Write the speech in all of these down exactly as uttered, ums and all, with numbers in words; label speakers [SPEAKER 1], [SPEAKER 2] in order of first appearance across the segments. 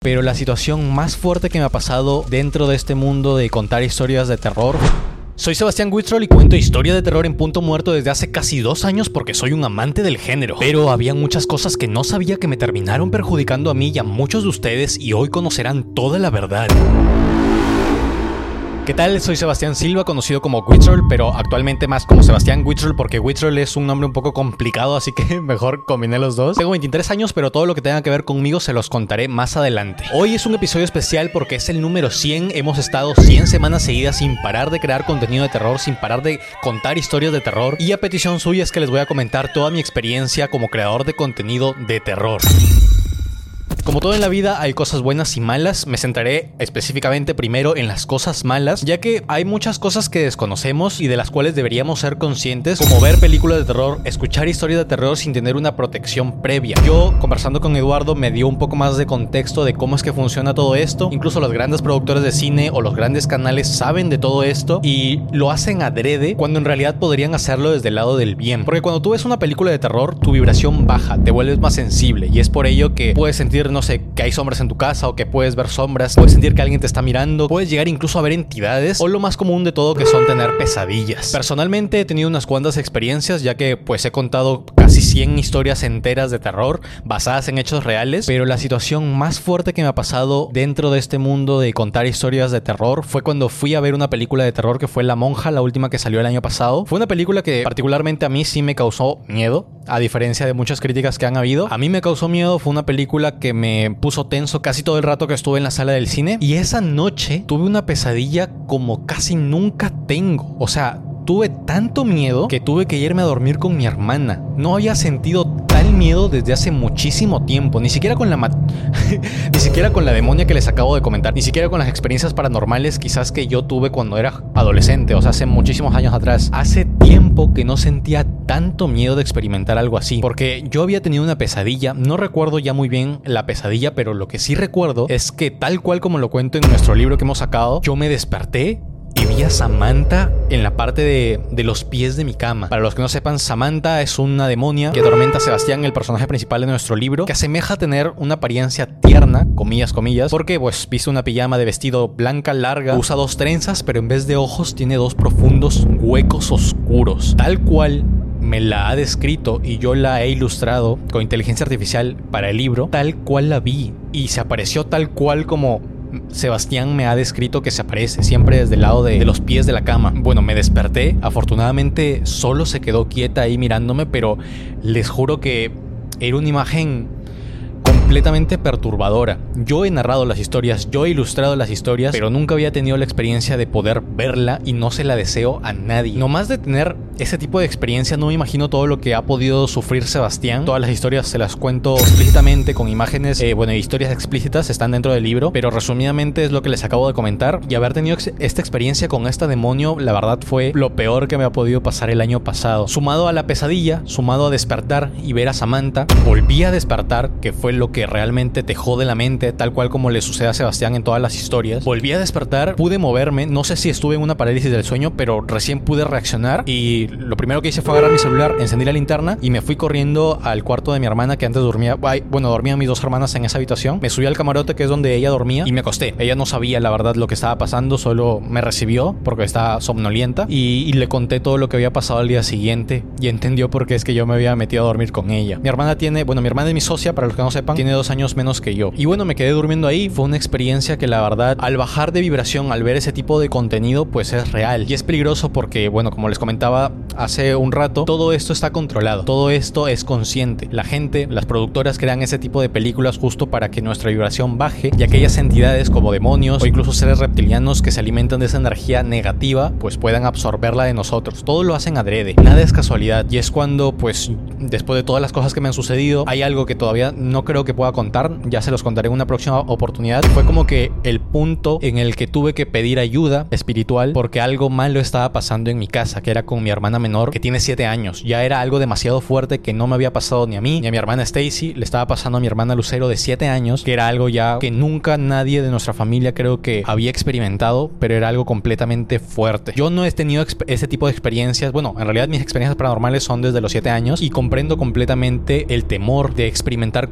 [SPEAKER 1] Pero la situación más fuerte que me ha pasado dentro de este mundo de contar historias de terror... Soy Sebastián Witzroll y cuento historia de terror en Punto Muerto desde hace casi dos años porque soy un amante del género. Pero había muchas cosas que no sabía que me terminaron perjudicando a mí y a muchos de ustedes y hoy conocerán toda la verdad. ¿Qué tal? Soy Sebastián Silva, conocido como Witzroll, pero actualmente más como Sebastián Witzroll porque Witzroll es un nombre un poco complicado, así que mejor combiné los dos. Tengo veintitrés años, pero todo lo que tenga que ver conmigo se los contaré más adelante. Hoy es un episodio especial porque es el número cien. Hemos estado cien semanas seguidas sin parar de crear contenido de terror, sin parar de contar historias de terror. Y a petición suya es que les voy a comentar toda mi experiencia como creador de contenido de terror. Como todo en la vida, hay cosas buenas y malas. Me centraré específicamente primero en las cosas malas, ya que hay muchas cosas que desconocemos y de las cuales deberíamos ser conscientes, como ver películas de terror, escuchar historias de terror sin tener una protección previa. Yo, conversando con Eduardo, me dio un poco más de contexto de cómo es que funciona todo esto. Incluso los grandes productores de cine o los grandes canales saben de todo esto y lo hacen adrede, cuando en realidad podrían hacerlo desde el lado del bien. Porque cuando tú ves una película de terror, tu vibración baja, te vuelves más sensible y es por ello que puedes sentir, no sé, que hay sombras en tu casa o que puedes ver sombras, puedes sentir que alguien te está mirando, puedes llegar incluso a ver entidades o lo más común de todo, que son tener pesadillas. Personalmente he tenido unas cuantas experiencias, ya que pues he contado casi cien historias enteras de terror basadas en hechos reales, pero la situación más fuerte que me ha pasado dentro de este mundo de contar historias de terror fue cuando fui a ver una película de terror que fue La Monja, la última que salió el año pasado. Fue una película que particularmente a mí sí me causó miedo, a diferencia de muchas críticas que han habido. A mí me causó miedo, fue una película que me puso tenso casi todo el rato que estuve en la sala del cine, y esa noche tuve una pesadilla como casi nunca tengo. O sea, tuve tanto miedo que tuve que irme a dormir con mi hermana. No había sentido tal miedo desde hace muchísimo tiempo, ni siquiera con la ma- ni siquiera con la demonia que les acabo de comentar, ni siquiera con las experiencias paranormales quizás que yo tuve cuando era adolescente, o sea, hace muchísimos años atrás. Hace tiempo que no sentía tanto miedo de experimentar algo así, porque yo había tenido una pesadilla. No recuerdo ya muy bien la pesadilla, pero lo que sí recuerdo es que, tal cual como lo cuento en nuestro libro que hemos sacado, yo me desperté y vi a Samantha en la parte de, de los pies de mi cama. Para los que no sepan, Samantha es una demonia que atormenta a Sebastián, el personaje principal de nuestro libro, que asemeja tener una apariencia tierna, comillas, comillas, porque pues viste una pijama de vestido blanca larga, usa dos trenzas, pero en vez de ojos tiene dos profundos huecos oscuros. Tal cual me la ha descrito y yo la he ilustrado con inteligencia artificial para el libro, tal cual la vi, y se apareció tal cual como Sebastián me ha descrito que se aparece, siempre desde el lado de, de los pies de la cama. Bueno, me desperté, afortunadamente solo se quedó quieta ahí mirándome, pero les juro que era una imagen completamente perturbadora. Yo he narrado las historias, yo he ilustrado las historias, pero nunca había tenido la experiencia de poder verla y no se la deseo a nadie. No más de tener ese tipo de experiencia, no me imagino todo lo que ha podido sufrir Sebastián. Todas las historias se las cuento explícitamente con imágenes, eh, bueno, historias explícitas están dentro del libro, pero resumidamente es lo que les acabo de comentar. Y haber tenido ex- esta experiencia con esta demonio, la verdad fue lo peor que me ha podido pasar el año pasado. Sumado a la pesadilla, sumado a despertar y ver a Samantha, volví a despertar, que fue lo que realmente te jode la mente, tal cual como le sucede a Sebastián en todas las historias. Volví a despertar, pude moverme, no sé si estuve en una parálisis del sueño, pero recién pude reaccionar y lo primero que hice fue agarrar mi celular, encendí la linterna y me fui corriendo al cuarto de mi hermana, que antes dormía, bueno, dormían mis dos hermanas en esa habitación. Me subí al camarote, que es donde ella dormía, y me acosté. Ella no sabía la verdad lo que estaba pasando, solo me recibió porque estaba somnolienta y, y le conté todo lo que había pasado al día siguiente y entendió por qué es que yo me había metido a dormir con ella. Mi hermana tiene, bueno, mi hermana es mi socia, para los que no sepan, tiene dos años menos que yo. Y bueno, me quedé durmiendo ahí. Fue una experiencia que la verdad, al bajar de vibración, al ver ese tipo de contenido, pues es real. Y es peligroso porque, bueno, como les comentaba hace un rato, todo esto está controlado. Todo esto es consciente. La gente, las productoras crean ese tipo de películas justo para que nuestra vibración baje y aquellas entidades como demonios o incluso seres reptilianos que se alimentan de esa energía negativa, pues puedan absorberla de nosotros. Todo lo hacen adrede. Nada es casualidad. Y es cuando, pues, después de todas las cosas que me han sucedido, hay algo que todavía no creo que pueda contar, ya se los contaré en una próxima oportunidad. Fue como que el punto en el que tuve que pedir ayuda espiritual porque algo malo estaba pasando en mi casa, que era con mi hermana menor, que tiene siete años. Ya era algo demasiado fuerte que no me había pasado ni a mí ni a mi hermana Stacy, le estaba pasando a mi hermana Lucero de siete años, que era algo ya que nunca nadie de nuestra familia creo que había experimentado, pero era algo completamente fuerte. Yo no he tenido ese tipo de experiencias, bueno, en realidad mis experiencias paranormales son desde los siete años y comprendo completamente el temor de experimentar cosas que no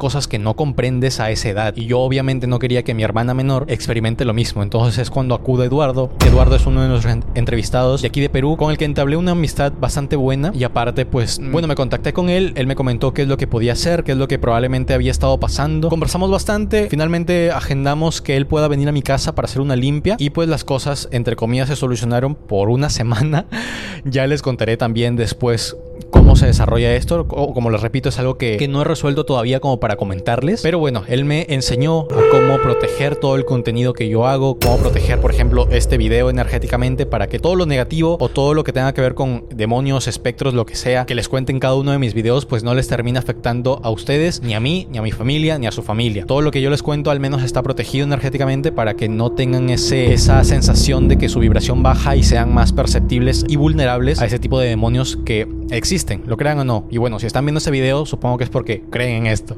[SPEAKER 1] no comprendes a esa edad. Y yo obviamente no quería que mi hermana menor experimente lo mismo. Entonces es cuando acude Eduardo. Eduardo es uno de nuestros entrevistados de aquí de Perú, con el que entablé una amistad bastante buena. Y aparte, pues, bueno, me contacté con él. Él me comentó qué es lo que podía hacer, qué es lo que probablemente había estado pasando. Conversamos bastante. Finalmente agendamos que él pueda venir a mi casa para hacer una limpia. Y pues las cosas, entre comillas, se solucionaron por una semana. Ya les contaré también después cómo se desarrolla esto. O, como les repito, es algo que, que no he resuelto todavía como para comentarles. Pero bueno, él me enseñó a cómo proteger todo el contenido que yo hago, cómo proteger, por ejemplo, este video energéticamente para que todo lo negativo o todo lo que tenga que ver con demonios, espectros, lo que sea, que les cuente en cada uno de mis videos, pues no les termine afectando a ustedes, ni a mí, ni a mi familia, ni a su familia. Todo lo que yo les cuento al menos está protegido energéticamente para que no tengan ese, esa sensación de que su vibración baja y sean más perceptibles y vulnerables a ese tipo de demonios que existen, lo crean o no. Y bueno, si están viendo este video, supongo que es porque creen en esto.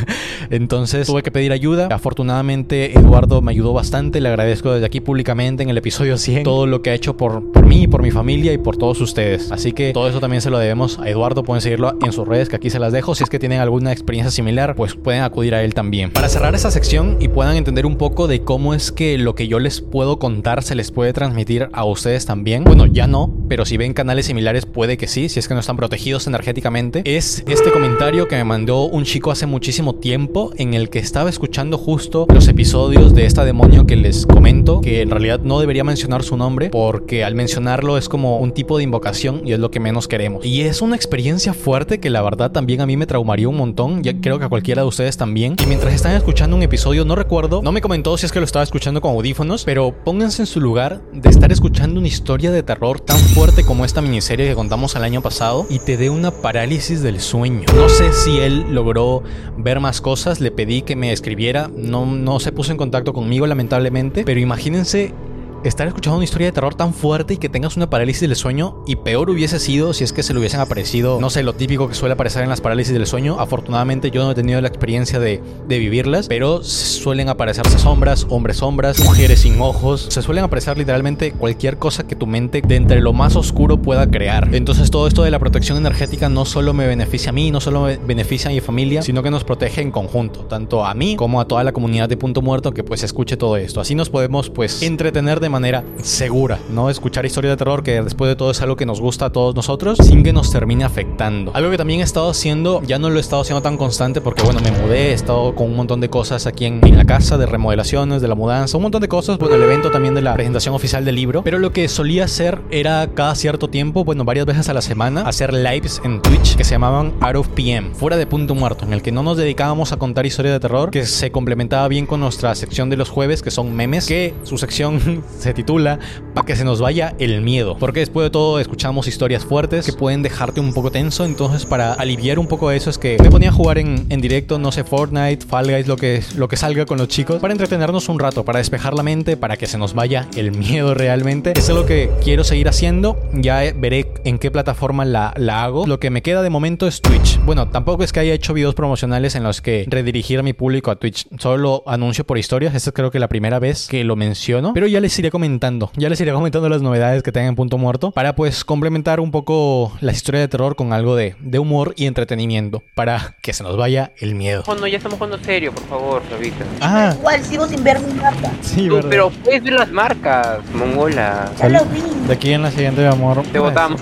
[SPEAKER 1] Entonces tuve que pedir ayuda. Afortunadamente Eduardo me ayudó bastante. Le agradezco desde aquí públicamente en el episodio cien todo lo que ha hecho por, por mí, por mi familia y por todos ustedes. Así que todo eso también se lo debemos a Eduardo. Pueden seguirlo en sus redes, que aquí se las dejo. Si es que tienen alguna experiencia similar, pues pueden acudir a él también. Para cerrar esta sección y puedan entender un poco de cómo es que lo que yo les puedo contar se les puede transmitir a ustedes también. Bueno, ya no, pero si ven canales similares puede que sí, si es que no están protegidos energéticamente. Es este comentario que me mandó un chico hace muchísimo tiempo, en el que estaba escuchando justo los episodios de esta demonio que les comento, que en realidad no debería mencionar su nombre, porque al mencionarlo es como un tipo de invocación y es lo que menos queremos. Y es una experiencia fuerte que la verdad también a mí me traumaría un montón, ya creo que a cualquiera de ustedes también. Y mientras están escuchando un episodio, no recuerdo, no me comentó si es que lo estaba escuchando con audífonos, pero pónganse en su lugar de estar escuchando una historia de terror tan fuerte como esta miniserie que contamos el año pasado y te dé una parálisis del sueño. No sé si él logró ver más cosas, le pedí que me escribiera, no, no se puso en contacto conmigo lamentablemente, pero imagínense estar escuchando una historia de terror tan fuerte y que tengas una parálisis del sueño, y peor hubiese sido si es que se le hubiesen aparecido, no sé, lo típico que suele aparecer en las parálisis del sueño. Afortunadamente yo no he tenido la experiencia de, de vivirlas, pero suelen aparecerse sombras, hombres sombras, mujeres sin ojos, se suelen aparecer literalmente cualquier cosa que tu mente de entre lo más oscuro pueda crear. Entonces todo esto de la protección energética no solo me beneficia a mí, no solo me beneficia a mi familia, sino que nos protege en conjunto, tanto a mí como a toda la comunidad de Punto Muerto que pues escuche todo esto. Así nos podemos pues entretener de manera segura, no escuchar historias de terror, que después de todo es algo que nos gusta a todos nosotros, sin que nos termine afectando. Algo que también he estado haciendo, ya no lo he estado haciendo tan constante porque bueno, me mudé, he estado con un montón de cosas aquí en, en la casa, de remodelaciones, de la mudanza, un montón de cosas, bueno, el evento también de la presentación oficial del libro, pero lo que solía hacer era cada cierto tiempo, bueno, varias veces a la semana, hacer lives en Twitch que se llamaban Out of P M, fuera de Punto Muerto, en el que no nos dedicábamos a contar historias de terror, que se complementaba bien con nuestra sección de los jueves, que son memes, que su sección se titula para que se nos vaya el miedo, porque después de todo escuchamos historias fuertes que pueden dejarte un poco tenso. Entonces para aliviar un poco eso es que me ponía a jugar en, en directo, no sé, Fortnite, Fall Guys, lo que, lo que salga con los chicos, para entretenernos un rato, para despejar la mente, para que se nos vaya el miedo realmente. Eso es lo que quiero seguir haciendo, ya veré en qué plataforma la, la hago. Lo que me queda de momento es Twitch. Bueno, tampoco es que haya hecho videos promocionales en los que redirigir a mi público a Twitch, solo lo anuncio por historias. Esta es creo que la primera vez que lo menciono, pero ya les iré comentando Ya les iré comentando las novedades que tengan en Punto Muerto, para pues complementar un poco la historia de terror con algo de, de humor y entretenimiento, para que se nos vaya el miedo.
[SPEAKER 2] Bueno, ya estamos jugando serio, por favor, revisa.
[SPEAKER 1] Ah,
[SPEAKER 3] igual sigo sin ver mi marca.
[SPEAKER 1] Sí,
[SPEAKER 2] Tú, pero puedes ver las marcas, mongola.
[SPEAKER 3] Ya lo vi.
[SPEAKER 1] de aquí en la siguiente, mi amor.
[SPEAKER 2] Te votamos.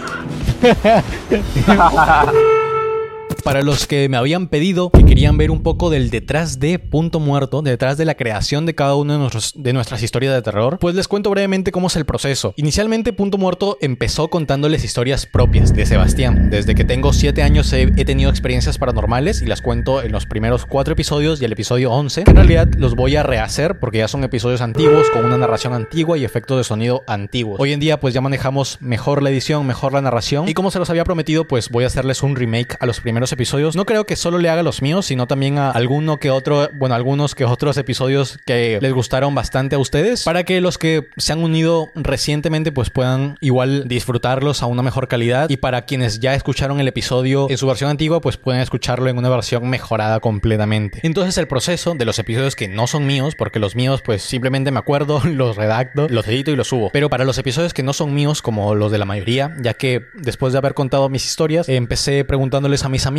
[SPEAKER 1] Para los que me habían pedido que querían ver un poco del detrás de Punto Muerto, detrás de la creación de cada una de, nuestros, de nuestras historias de terror, pues les cuento brevemente cómo es el proceso. Inicialmente Punto Muerto empezó contándoles historias propias de Sebastián. Desde que tengo siete años he, he tenido experiencias paranormales y las cuento en los primeros cuatro episodios y el episodio once. En realidad los voy a rehacer porque ya son episodios antiguos, con una narración antigua y efectos de sonido antiguos. Hoy en día pues ya manejamos mejor la edición, mejor la narración, y como se los había prometido, pues voy a hacerles un remake a los primeros episodios. No creo que solo le haga los míos, sino también a alguno que otro, bueno, algunos que otros episodios que les gustaron bastante a ustedes, para que los que se han unido recientemente pues puedan igual disfrutarlos a una mejor calidad, y para quienes ya escucharon el episodio en su versión antigua pues pueden escucharlo en una versión mejorada completamente. Entonces el proceso de los episodios que no son míos, porque los míos pues simplemente me acuerdo, los redacto, los edito y los subo, pero para los episodios que no son míos, como los de la mayoría, ya que después de haber contado mis historias empecé preguntándoles a mis amigos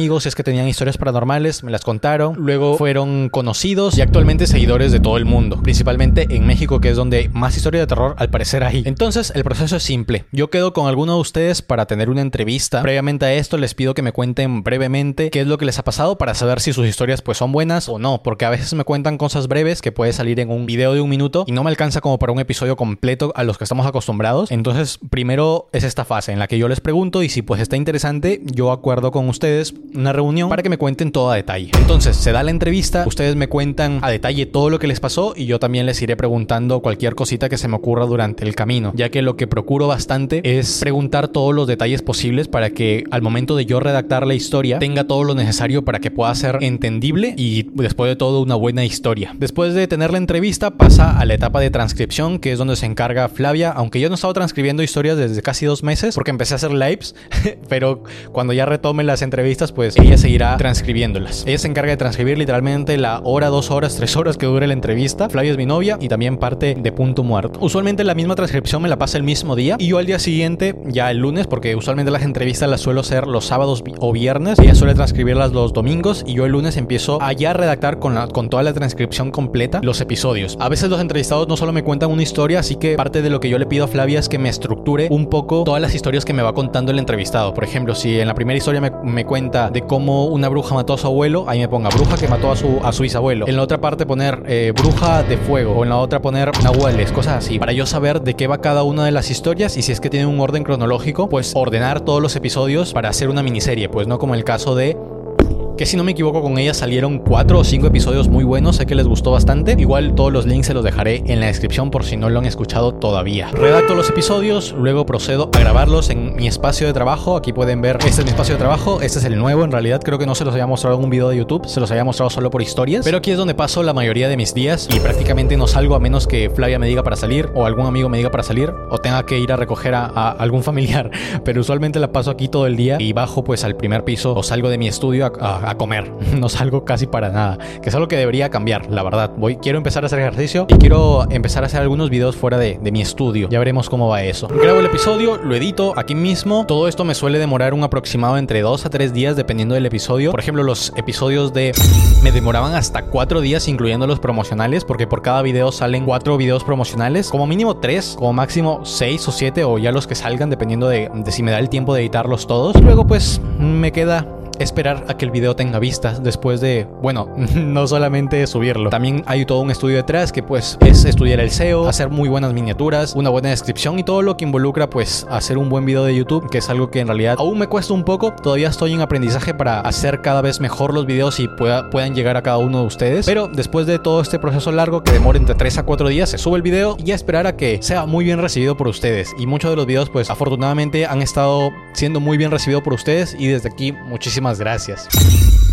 [SPEAKER 1] amigos si es que tenían historias paranormales, me las contaron. Luego fueron conocidos y actualmente seguidores de todo el mundo, principalmente en México, que es donde más historias de terror al parecer hay. Entonces el proceso es simple. Yo quedo con alguno de ustedes para tener una entrevista. Previamente a esto les pido que me cuenten brevemente qué es lo que les ha pasado para saber si sus historias pues son buenas o no, porque a veces me cuentan cosas breves que puede salir en un video de un minuto y no me alcanza como para un episodio completo a los que estamos acostumbrados. Entonces primero es esta fase en la que yo les pregunto y si pues está interesante, yo acuerdo con ustedes una reunión para que me cuenten todo a detalle. Entonces se da la entrevista, ustedes me cuentan a detalle todo lo que les pasó y yo también les iré preguntando cualquier cosita que se me ocurra durante el camino, ya que lo que procuro bastante es preguntar todos los detalles posibles para que al momento de yo redactar la historia tenga todo lo necesario para que pueda ser entendible y después de todo una buena historia. Después de tener la entrevista pasa a la etapa de transcripción, que es donde se encarga Flavia, aunque yo no he estado transcribiendo historias desde casi dos meses porque empecé a hacer lives, pero cuando ya retome las entrevistas pues ella seguirá transcribiéndolas. Ella se encarga de transcribir literalmente la hora, dos horas, tres horas que dure la entrevista. Flavia es mi novia y también parte de punto muerto. Usualmente la misma transcripción me la pasa el mismo día y yo al día siguiente, ya el lunes, porque usualmente las entrevistas las suelo hacer los sábados o viernes, ella suele transcribirlas los domingos y yo el lunes empiezo a ya redactar con, la, con toda la transcripción completa los episodios. A veces los entrevistados no solo me cuentan una historia, así que parte de lo que yo le pido a Flavia es que me estructure un poco todas las historias que me va contando el entrevistado. Por ejemplo, si en la primera historia me, me cuenta de cómo una bruja mató a su abuelo, ahí me ponga bruja que mató a su, a su bisabuelo. En la otra parte poner eh, bruja de fuego, o en la otra poner nahuales, cosas así, para yo saber de qué va cada una de las historias y si es que tiene un orden cronológico, pues ordenar todos los episodios para hacer una miniserie, pues no como el caso de... que si no me equivoco con ella salieron cuatro o cinco episodios muy buenos, sé que les gustó bastante. Igual todos los links se los dejaré en la descripción por si no lo han escuchado todavía. Redacto los episodios, luego procedo a grabarlos en mi espacio de trabajo. Aquí pueden ver, este es mi espacio de trabajo, este es el nuevo. En realidad creo que no se los había mostrado en un video de YouTube, se los había mostrado solo por historias, pero aquí es donde paso la mayoría de mis días y prácticamente no salgo a menos que Flavia me diga para salir o algún amigo me diga para salir o tenga que ir a recoger a, a algún familiar, pero usualmente la paso aquí todo el día y bajo pues al primer piso o salgo de mi estudio a, a a comer. No salgo casi para nada, que es algo que debería cambiar, la verdad. Voy, quiero empezar a hacer ejercicio y quiero empezar a hacer algunos videos fuera de, de mi estudio. Ya veremos cómo va eso. Grabo el episodio, lo edito aquí mismo. Todo esto me suele demorar un aproximado entre dos a tres días dependiendo del episodio. Por ejemplo, los episodios de... me demoraban hasta cuatro días incluyendo los promocionales, porque por cada video salen cuatro videos promocionales, como mínimo tres, como máximo seis o siete, o ya los que salgan dependiendo de, de si me da el tiempo de editarlos todos. Y luego pues me queda esperar a que el video tenga vistas después de, bueno, no solamente subirlo, también hay todo un estudio detrás que pues es estudiar el S E O, hacer muy buenas miniaturas, una buena descripción y todo lo que involucra pues hacer un buen video de YouTube, que es algo que en realidad aún me cuesta un poco. Todavía estoy en aprendizaje para hacer cada vez mejor los videos y pueda, puedan llegar a cada uno de ustedes, pero después de todo este proceso largo que demora entre tres a cuatro días, se sube el video y a esperar a que sea muy bien recibido por ustedes. Y muchos de los videos pues afortunadamente han estado siendo muy bien recibidos por ustedes y desde aquí muchísimas gracias.